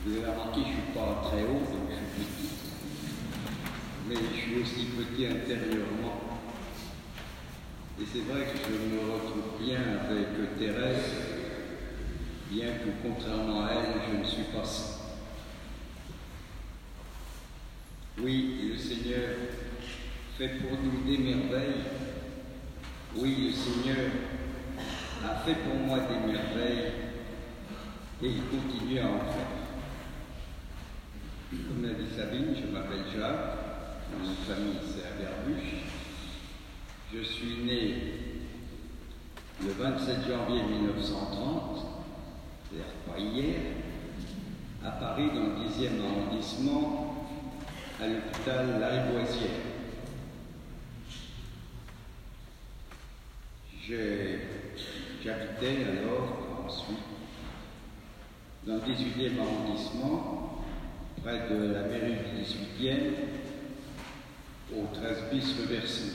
Vous avez remarqué, je ne suis pas très haut, donc je suis petit. Mais je suis aussi petit intérieurement. Et c'est vrai que je me retrouve bien avec Thérèse, bien que contrairement à elle, je ne suis pas saint. Oui, le Seigneur fait pour nous des merveilles. Oui, le Seigneur a fait pour moi des merveilles et il continue à en faire. Comme l'a dit Sabine, je m'appelle Jacques, mon famille c'est à Berbuche. Je suis né le 27 janvier 1930, c'est-à-dire pas hier, à Paris dans le 10e arrondissement, à l'hôpital Lariboisière. J'habitais alors, ensuite, dans le 18e arrondissement, près de la mairie du 18e, au 13 bis rue Bercy.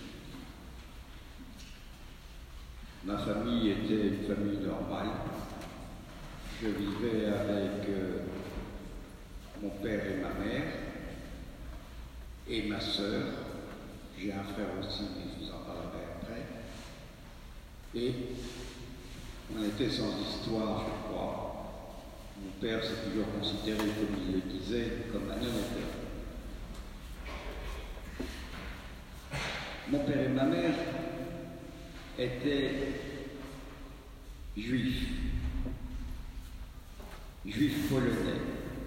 Ma famille était une famille normale. Je vivais avec mon père et ma mère, et ma sœur. J'ai un frère aussi, mais je vous en parlerai après. Et on était sans histoire, je crois. Mon père s'est toujours considéré, comme il le disait, comme un honnête. Mon père et ma mère étaient juifs polonais.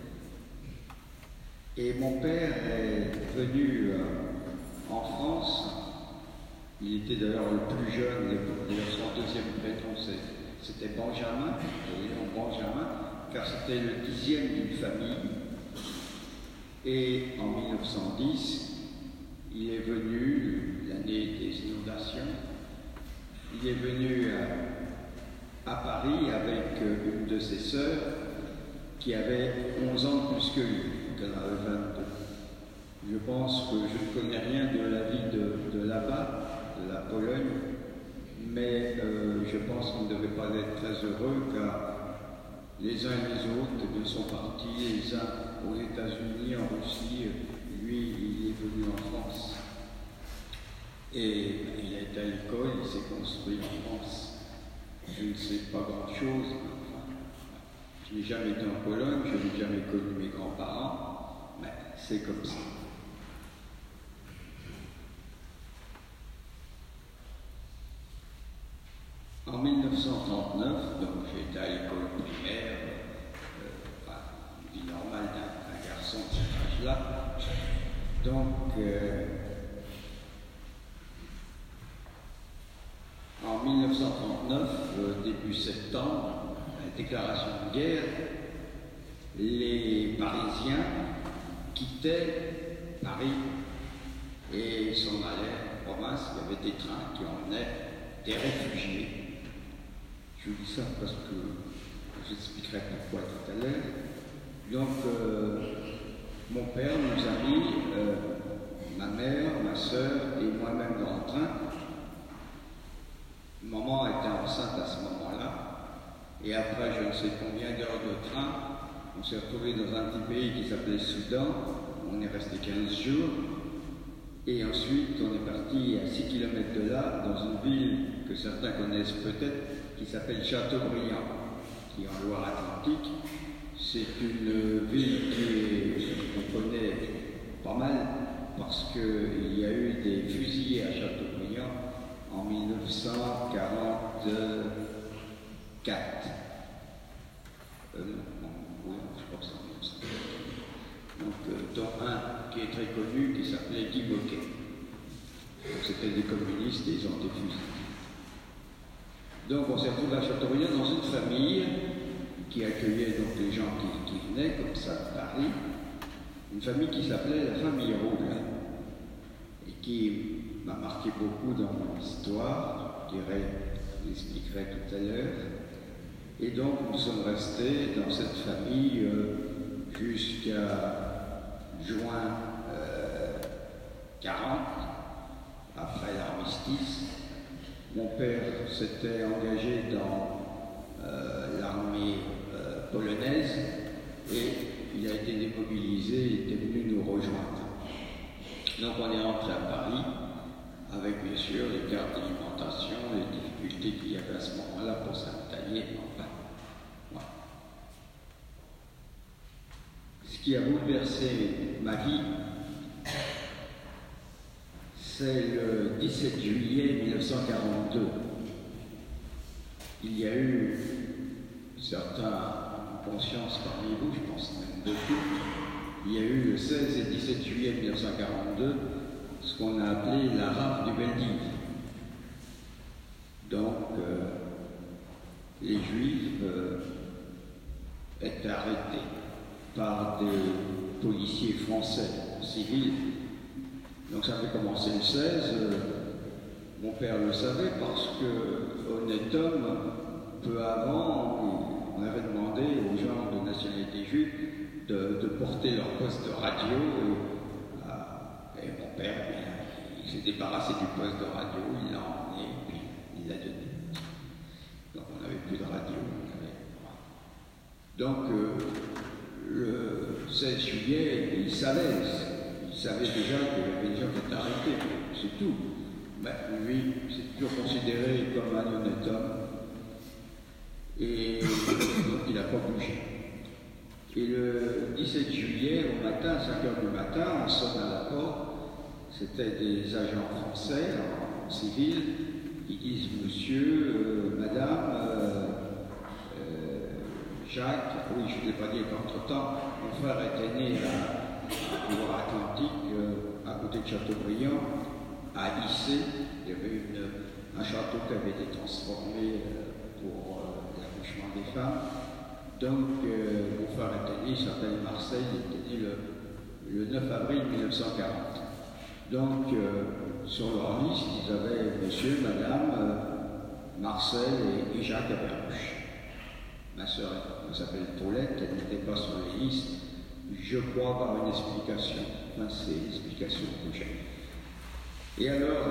Et mon père est venu en France. Il était d'ailleurs le plus jeune, son deuxième prénom c'était Benjamin, car c'était le 10e d'une famille. Et en 1910, il est venu, l'année des inondations, il est venu à Paris avec une de ses sœurs qui avait 11 ans de plus que lui, donc elle avait 22. Je pense que je ne connais rien de la vie de là-bas, de la Pologne, mais je pense qu'on ne devait pas être très heureux car les uns et les autres sont partis, les uns aux États-Unis, en Russie, lui il est venu en France. Et il a été à l'école, il s'est construit en France. Je ne sais pas grand-chose, enfin, je n'ai jamais été en Pologne, je n'ai jamais connu mes grands-parents, mais c'est comme ça. En 1939, donc j'ai été à l'école primaire, une vie normale d'un garçon de cet âge-là. Donc, en 1939, début septembre, la déclaration de guerre, les Parisiens quittaient Paris et s'en allaient en province. Il y avait des trains qui emmenaient des réfugiés. Je vous dis ça parce que j'expliquerai pourquoi tout à l'heure. Donc, mon père nous a mis, ma mère, ma sœur et moi-même dans le train. Maman était enceinte à ce moment-là. Et après je ne sais combien d'heures de train, on s'est retrouvé dans un petit pays qui s'appelait Soudan. On est resté 15 jours. Et ensuite, on est parti à 6 km de là, dans une ville que certains connaissent peut-être, qui s'appelle Châteaubriand, qui est en Loire-Atlantique. C'est une ville qu'on connaît pas mal parce qu'il y a eu des fusillés à Châteaubriand en 1944. Oui, je crois que c'est en 1944. Donc, dont un qui est très connu, qui s'appelait Guy Moquet. C'était des communistes et ils ont été fusillés. Donc on s'est retrouvé à Châteaubriand dans une famille qui accueillait donc les gens qui venaient comme ça de Paris, une famille qui s'appelait la famille Roule et qui m'a marqué beaucoup dans mon histoire, je l'expliquerai tout à l'heure. Et donc nous sommes restés dans cette famille jusqu'à juin 40, après l'armistice. Mon père s'était engagé dans l'armée polonaise et il a été démobilisé, il était venu nous rejoindre. Donc on est rentré à Paris, avec bien sûr les cartes d'alimentation, les difficultés qu'il y avait à ce moment-là pour s'avitailler, enfin, voilà. Ce qui a bouleversé ma vie, c'est le 17 juillet 1942. Il y a eu certains en conscience parmi vous, je pense même de tous, il y a eu le 16 et 17 juillet 1942 ce qu'on a appelé la rafle du Veldiv. Donc, les Juifs étaient arrêtés par des policiers français civils. Donc ça avait commencé le 16. Mon père le savait parce que, honnête homme, peu avant, on avait demandé aux gens de nationalité juive de porter leur poste de radio. Et mon père, il s'est débarrassé du poste de radio, il l'a emmené et puis il l'a donné. Donc on n'avait plus de radio. Donc le 16 juillet, il savait déjà qu'il y avait des gens qui étaient arrêtés, c'est tout. Mais lui, c'est toujours considéré comme un honnête homme. Et donc il n'a pas bougé. Et le 17 juillet, au matin, à 5 h du matin, on sonne à la porte. C'était des agents français, en civil. Ils disent monsieur, madame, Jacques, oui, je ne l'ai pas dit qu'entre-temps, mon frère était né à Loire-Atlantique, à côté de Châteaubriand, à Issy. Il y avait un château qui avait été transformé pour l'accouchement des femmes. Donc, mon frère était né, il s'appelle Marcel, il était né le 9 avril 1940. Donc, sur leur liste, ils avaient monsieur, madame, Marcel et Jacques Aberrouche. Ma sœur, elle s'appelle Paulette, elle n'était pas sur les listes. Je crois avoir une explication. Enfin, c'est l'explication que j'ai. Et alors,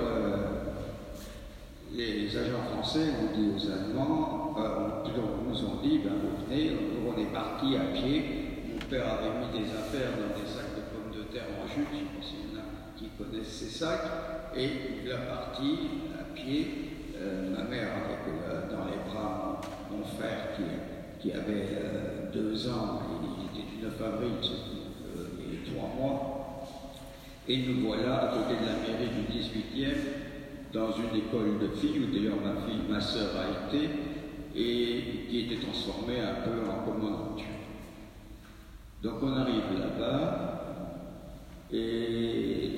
les agents français ont dit aux Allemands, nous ont dit, ben, vous venez, on est parti à pied. Mon père avait mis des affaires dans des sacs de pommes de terre en jute, je pense qu'il y en a qui connaissent ces sacs, et il est parti à pied. Ma mère avec dans les bras mon frère qui avait 2 ans, il était du 9 avril, et 3 mois. Et nous voilà à côté de la mairie du 18e, dans une école de filles, où d'ailleurs ma sœur a été, et qui était transformée un peu en commandanture. Donc on arrive là-bas, et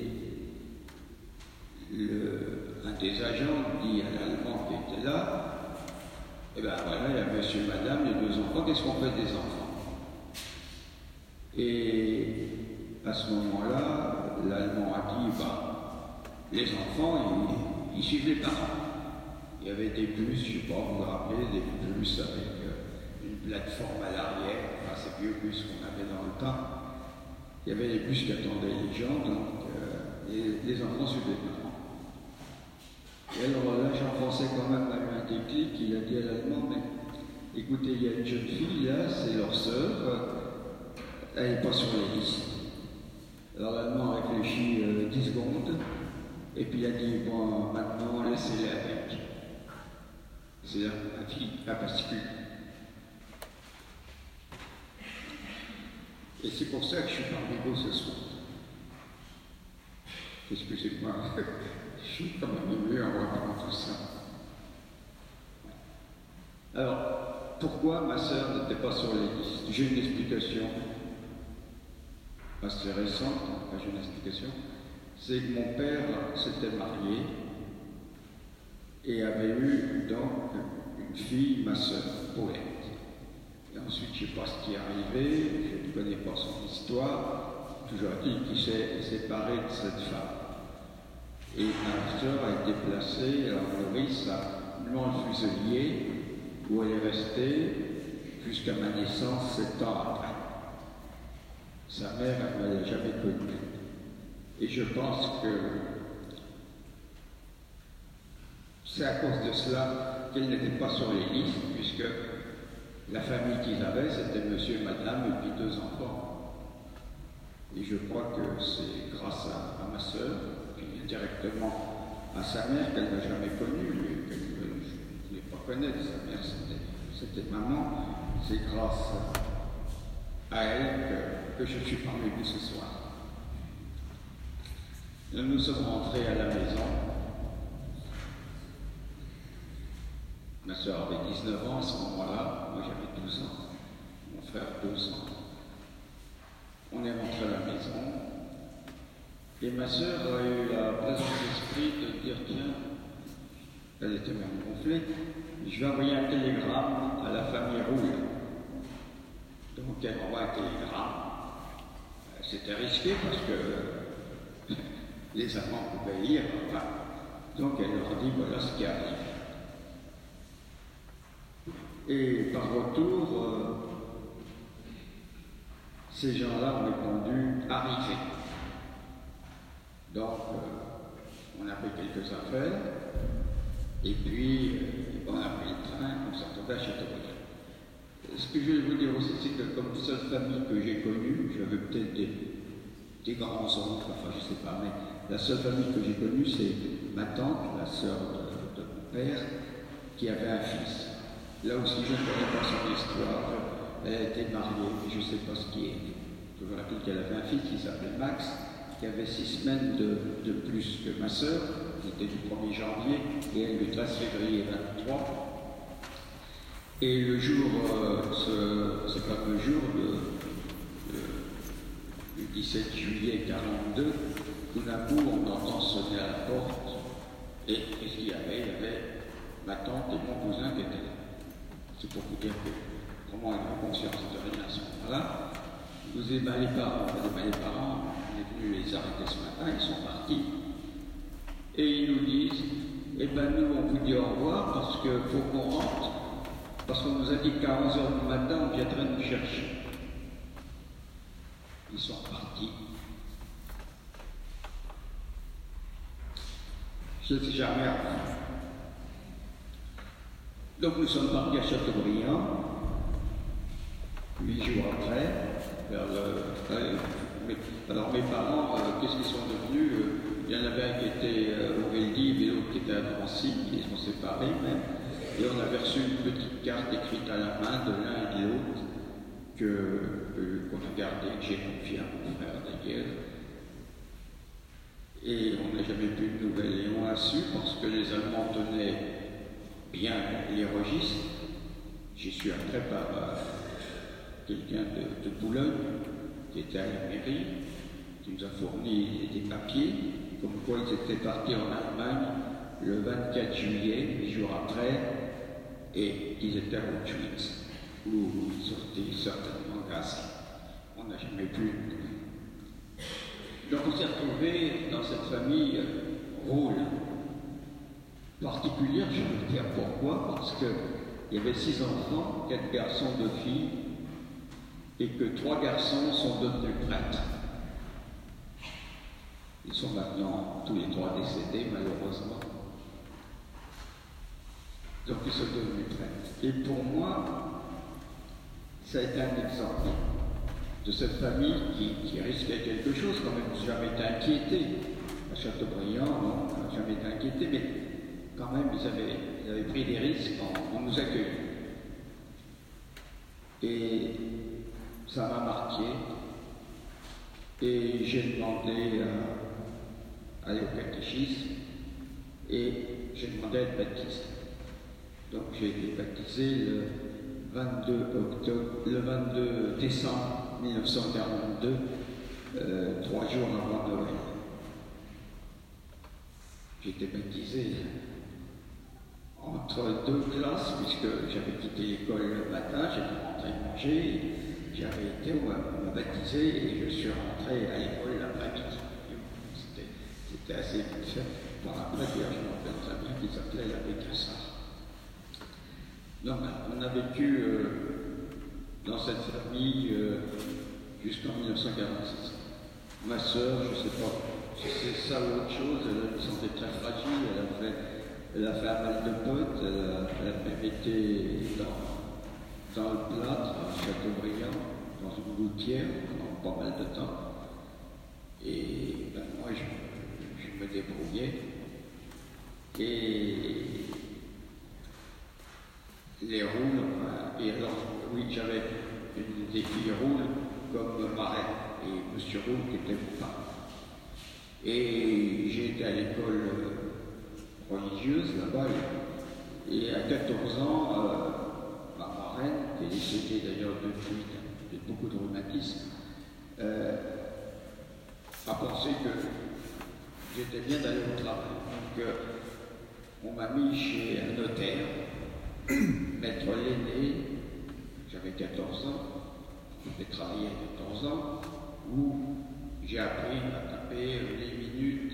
un des agents dit à l'Allemand qui était là, eh bien voilà, il y a monsieur et madame, les 2 enfants, qu'est-ce qu'on fait des enfants? Et à ce moment-là, l'Allemand a dit, bah, les enfants, ils suivent les parents. Il y avait des bus, je ne sais pas, vous vous rappelez, des bus avec une plateforme à l'arrière, enfin ces vieux bus qu'on avait dans le temps. Il y avait des bus qui attendaient les gens, donc les enfants suivaient les parents. Et alors l'agent français quand même a eu un déclic, il a dit à l'Allemand, mais écoutez, il y a une jeune fille là, c'est leur sœur, elle n'est pas sur les listes. Alors l'Allemand a réfléchi 10 secondes, et puis il a dit, bon, maintenant laissez-les avec. C'est la fille, la particule. Et c'est pour ça que je suis parmi vous ce soir. Excusez-moi, je suis quand même ému en voyant tout ça. Alors, pourquoi ma sœur n'était pas sur les listes? J'ai une explication assez récente, j'ai une explication. C'est que mon père s'était marié et avait eu donc une fille, ma sœur, Paulette. Et ensuite, je ne sais pas ce qui est arrivé, je ne connais pas son histoire, toujours dit qu'il s'est séparé de cette femme. Et ma sœur a été placée à Maurice, à Blanc-le-Fuselier, où elle est restée jusqu'à ma naissance 7 ans après. Sa mère, elle ne l'a jamais connue. Et je pense que c'est à cause de cela qu'elle n'était pas sur les listes, puisque la famille qu'ils avaient, c'était monsieur et madame et puis 2 enfants. Et je crois que c'est grâce à ma sœur, puis indirectement à sa mère qu'elle n'a jamais connue, qu'elle ne voulait pas connaître. Sa mère, c'était maman. C'est grâce à elle que je suis parmi vous ce soir. Nous sommes rentrés à la maison. Ma soeur avait 19 ans à ce moment-là, moi j'avais 12 ans, mon frère 12 ans. On est rentré à la maison et ma soeur a eu la présence d'esprit de dire tiens, elle était même gonflée, je vais envoyer un télégramme à la famille Roule. Donc elle envoie un télégramme. C'était risqué parce que les Allemands pouvaient lire, enfin. Donc elle leur dit voilà ce qui arrive. Et par retour, ces gens-là ont répondu arriver. Donc on a pris quelques affaires et puis on a pris le train, on s'est retrouvé à Châteaubriand. Ce que je vais vous dire aussi, c'est que comme seule famille que j'ai connue, j'avais peut-être des grands-oncles, enfin je ne sais pas, mais la seule famille que j'ai connue, c'est ma tante, la sœur de mon père, qui avait un fils. Là aussi, je ne connais pas son histoire. Elle a été mariée, mais je ne sais pas ce qui est. Je vous rappelle qu'elle avait un fils qui s'appelait Max, qui avait 6 semaines de plus que ma sœur, qui était du 1er janvier, et elle du 13 février 23. Et le jour, ce fameux jour du 17 juillet 42, tout d'un coup, on entend sonner à la porte, et qu'est-ce qu'il y avait? Il y avait ma tante et mon cousin qui étaient là. C'est pour vous dire que comment elle a conscience de rien à ce moment-là. Vous avez les parents, on est venu les arrêter ce matin, ils sont partis. Et ils nous disent, eh ben nous on vous dit au revoir parce qu'il faut qu'on rentre, parce qu'on nous a dit qu'à 11h du matin on viendrait nous chercher. Ils sont partis. Je ne sais jamais arrivé. Donc nous sommes partis à Châteaubriand, 8 jours après, alors mes parents, qu'est-ce qu'ils sont devenus? Il y en avait un qui était au Veldiv et l'autre qui était à Drancy, ils sont séparés même, et on avait reçu une petite carte écrite à la main de l'un et de l'autre qu'on a gardée, que j'ai confiée à mon frère d'ailleurs. Et on n'a jamais plus de nouvelles, et on a su parce que les Allemands tenaient bien les registres. J'y suis après par quelqu'un de Boulogne qui était à la mairie, qui nous a fourni des papiers, comme quoi ils étaient partis en Allemagne le 24 juillet, 8 jours après, et qu'ils étaient à Auschwitz, où ils ont été certainement gazés. On n'a jamais pu. Donc on s'est retrouvés dans cette famille Roule particulière, je vais vous dire pourquoi, parce qu'il y avait 6 enfants, 4 garçons, 2 filles, et que 3 garçons sont devenus prêtres. Ils sont maintenant tous les 3 décédés, malheureusement. Donc ils sont devenus prêtres. Et pour moi, ça a été un exemple de cette famille qui risquait quelque chose, quand même. Je n'ai jamais été inquiété. À Châteaubriand, on n'a jamais été inquiété, mais quand même, ils avaient pris des risques en nous accueillant. Et ça m'a marqué. Et j'ai demandé à aller au catéchisme. Et j'ai demandé à être baptisé. Donc j'ai été baptisé le 22 décembre 1942, 3 jours avant Noël. J'ai été baptisé entre 2 classes, puisque j'avais quitté l'école le matin, j'étais rentré manger, j'avais été, on m'a baptisé et je suis rentré à l'école l'après-midi. C'était assez vite fait. Par après, je me rappelle très bien qu'il s'appelait l'abbé Cassard. Donc, on a vécu dans cette famille jusqu'en 1946. Ma sœur, je ne sais pas si c'est ça ou autre chose, elle me semblait très fragile, elle a fait un mal de potes, elle a même été dans le plâtre à Châteaubriand, dans une gouttière, pendant pas mal de temps. Et ben, moi, je me débrouillais. Et les roules, et alors, oui, j'avais une des filles roules comme marraine, et M. Roule qui était mon parrain. Et j'ai été à l'école religieuse là-bas, et à 14 ans, ma marraine, qui est décédée d'ailleurs depuis, de beaucoup de rhumatisme, a pensé que j'étais bien d'aller au travail. Donc, on m'a mis chez un notaire, maître Lenné, j'avais 14 ans, j'ai travaillé à 14 ans, où j'ai appris à taper les minutes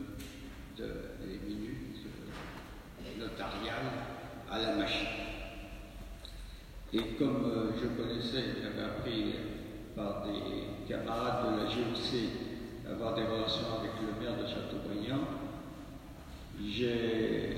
notariales à la machine. Et comme je connaissais, j'avais appris par des camarades de la GOC à avoir des relations avec le maire de Châteaubriand, j'ai,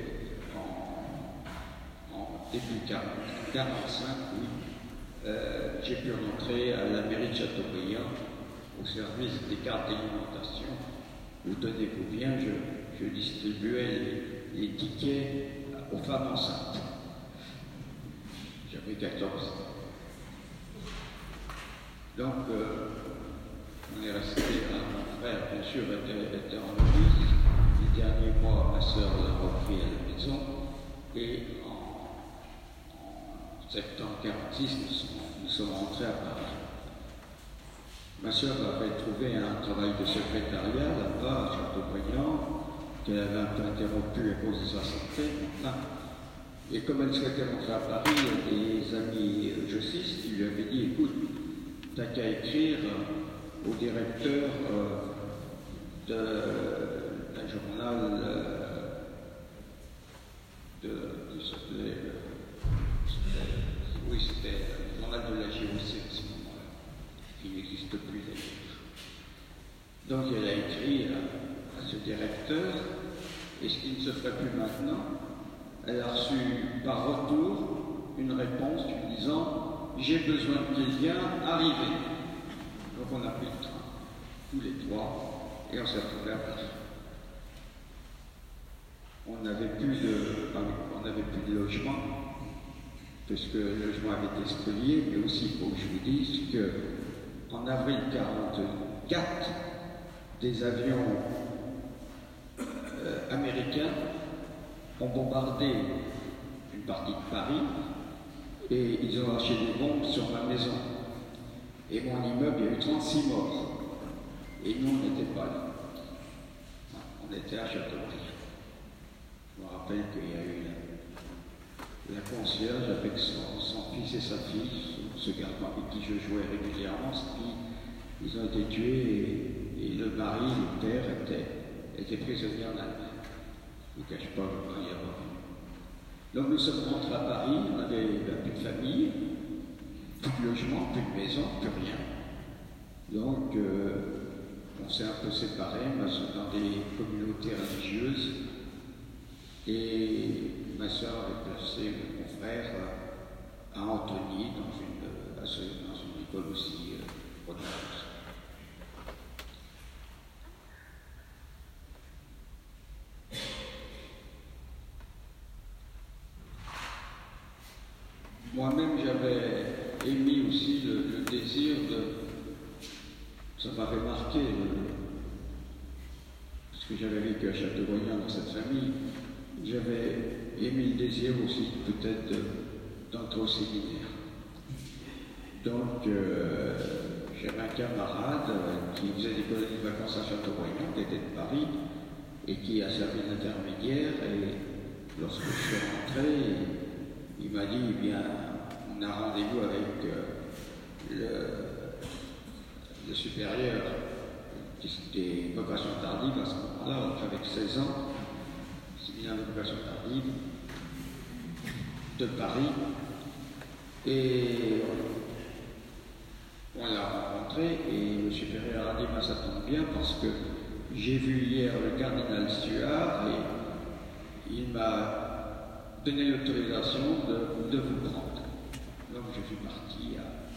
en début 45, oui, j'ai pu rentrer à la mairie de Châteaubriand au service des cartes d'alimentation, où, tenez-vous bien, je distribuais les tickets aux femmes enceintes. J'avais 14 ans. Donc, on est resté, mon frère, bien sûr, était en office. Les derniers mois, ma soeur l'a repris à la maison. Et en septembre 1946, nous sommes rentrés à Paris. Ma soeur avait trouvé un travail de secrétariat là-bas, à Châteaubriand, qu'elle avait un peu interrompu à cause de sa santé. Enfin, et comme elle souhaitait rentrer à Paris, des amis juristes qui lui avaient dit, écoute, t'as qu'à écrire au directeur d'un journal oui, c'était le journal de la GOC à ce moment-là, qui n'existe plus d'ailleurs. Donc elle a écrit à ce directeur, et ce qui ne se ferait plus maintenant, elle a reçu par retour une réponse lui disant « J'ai besoin de quelqu'un, arrivez ». Donc on a pris le train, tous les trois, et on s'est retrouvés à Paris. On n'avait plus de logement, puisque le logement avait été spolié, mais aussi il faut que je vous dise qu'en avril 1944, des avions américains ont bombardé une partie de Paris et ils ont lâché des bombes sur ma maison. Et mon immeuble, il y a eu 36 morts. Et nous, on n'était pas là. On était à Châteaubriand. Je me rappelle qu'il y a eu la concierge avec son fils et sa fille, ce garçon avec qui je jouais régulièrement, ils ont été tués et le mari, le père, était prisonnier en Allemagne. Je ne vous cache pas, il y a revenu. Donc nous sommes rentrés à Paris, on n'avait plus de famille, plus de logement, plus de maison, plus rien. Donc on s'est un peu séparés, dans des communautés religieuses, et ma soeur avait placé mon frère à Antony, dans une école aussi religieuse. Moi-même, j'avais émis aussi le désir ça m'avait marqué, parce que j'avais vécu à Châteaubriand dans cette famille, j'avais émis le désir aussi peut-être d'entrer au séminaire. Donc, j'avais un camarade qui faisait des colonies de vacances à Châteaubriand, qui était de Paris, et qui a servi d'intermédiaire, et lorsque je suis rentré, il m'a dit, eh bien, on a rendez-vous avec le supérieur des vocations tardives à ce moment-là, j'avais 16 ans, séminaire de vocation tardive de Paris, et on l'a rencontré, et le supérieur a dit, ben, ça tombe bien parce que j'ai vu hier le cardinal Suard et il m'a donné l'autorisation de vous prendre. Donc je suis parti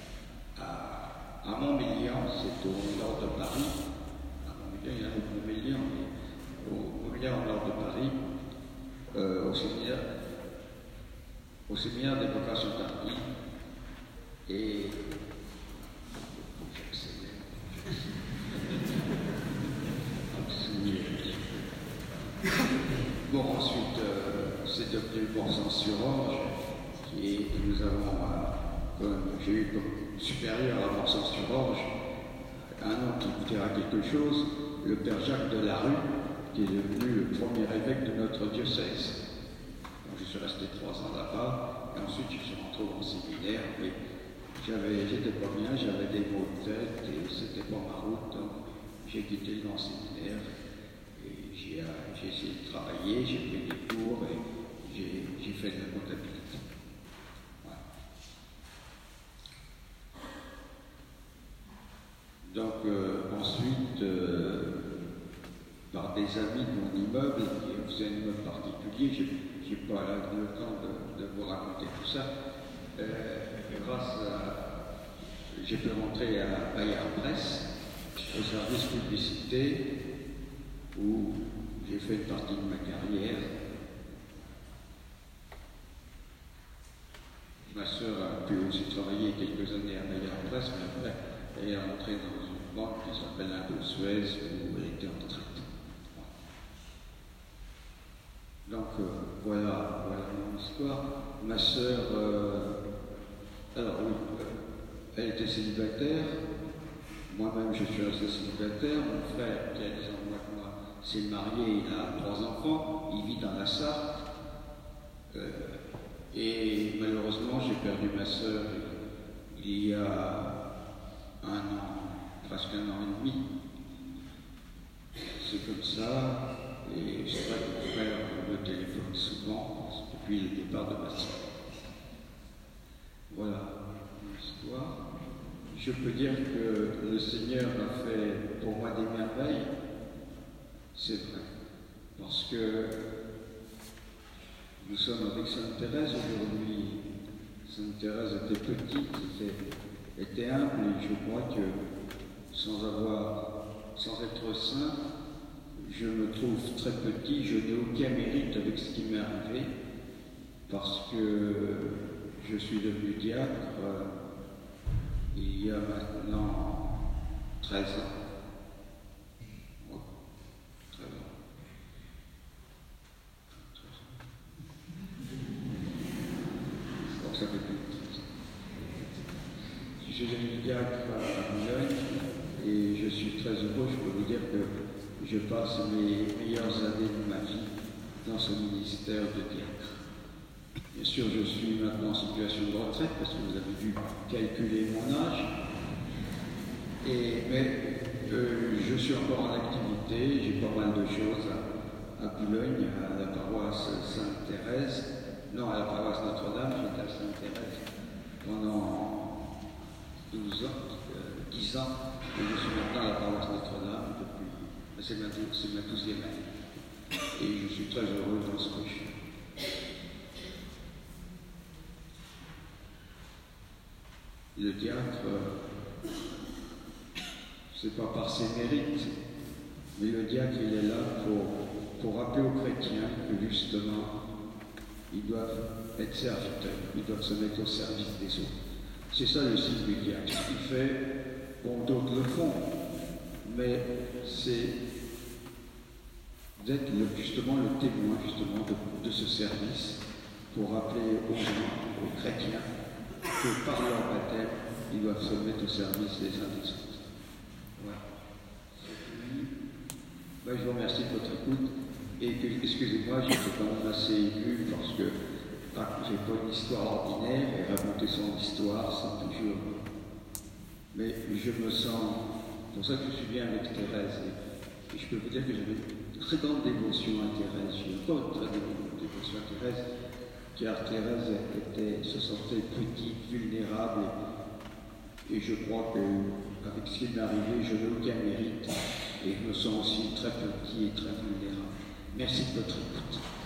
à Montmélian, c'est au nord de Paris. À Montmélian, il y a un autre Montmélian, mais au Montmélian, au nord de Paris, au séminaire des vocations tardives. Et bon, ensuite, c'est devenu Morsan-sur-Orge, et nous avons, j'ai eu comme supérieur à Morsan-sur-Orge un nom qui vous dira quelque chose, le père Jacques de la Rue, qui est devenu le premier évêque de notre diocèse. Donc, je suis resté 3 ans là-bas, et ensuite je suis rentré au séminaire, mais j'étais pas bien, j'avais des maux de tête, et c'était pas ma route, donc j'ai quitté le grand séminaire. J'ai essayé de travailler, j'ai pris des cours et j'ai fait de la comptabilité. Voilà. Donc ensuite, par des amis de mon immeuble, qui faisaient un immeuble particulier, j'ai pas le temps de vous raconter tout ça. J'ai pu rentrer à Bayard Presse, au service publicité, où j'ai fait une partie de ma carrière. Ma sœur a pu aussi travailler quelques années à Bayard Presse, mais après, elle est rentrée dans une banque qui s'appelle Indo-Suez, où elle était en retraite. Donc, voilà mon histoire. Ma sœur, alors oui, elle était célibataire. Moi-même, je suis resté célibataire. Mon frère, qui a 10 ans moins que moi, s'est marié, il a 3 enfants, il vit dans la Sarthe. Et malheureusement, j'ai perdu ma sœur il y a 1 an, presque 1 an et demi. C'est comme ça. Et c'est vrai que mon frère me téléphone souvent depuis le départ de ma sœur. Voilà l'histoire. Je peux dire que le Seigneur a fait pour moi des merveilles, c'est vrai, parce que nous sommes avec Sainte Thérèse aujourd'hui. Sainte Thérèse était petite, était humble, et je crois que sans être saint, je me trouve très petit, je n'ai aucun mérite avec ce qui m'est arrivé, parce que je suis devenu diacre il y a maintenant 13 ans. Ouais, 13 ans. 13 ans. Donc ça fait plus de 13 ans. Je suis devenu diacre à Boulogne et je suis très heureux, je peux vous dire que je passe mes meilleures années de ma vie dans ce ministère de diacre. Bien sûr, je suis maintenant en situation de retraite parce que vous avez dû calculer mon âge. Mais je suis encore en activité, j'ai pas mal de choses à Boulogne, à la paroisse Sainte-Thérèse. Non, à la paroisse Notre-Dame, j'étais à Sainte-Thérèse pendant 10 ans, et je suis maintenant à la paroisse Notre-Dame depuis, c'est ma 12e année. Et je suis très heureux dans ce que je fais. Le diacre, c'est pas par ses mérites, mais le diacre, il est là pour rappeler aux chrétiens que justement, ils doivent être serviteurs, ils doivent se mettre au service des autres. C'est ça le signe du diacre. Ce qu'il fait, bon, d'autres le font, mais c'est d'être justement le témoin de ce service pour rappeler aux gens, aux chrétiens, que par leur baptême, ils doivent se mettre au service des uns des autres. Voilà. Ben, je vous remercie de votre écoute. Et excusez-moi, j'étais quand même assez ému parce que j'ai pas une histoire ordinaire et raconter son histoire, c'est toujours. Mais je me sens. C'est pour ça que je suis bien avec Thérèse. Et je peux vous dire que j'avais une très grande dévotion à Thérèse. J'ai encore une très grande dévotion à Thérèse, car Thérèse se sentait petite, vulnérable. Et je crois qu'avec ce qui m'est arrivé, je n'ai aucun mérite. Et je me sens aussi très petit et très vulnérable. Merci de votre écoute.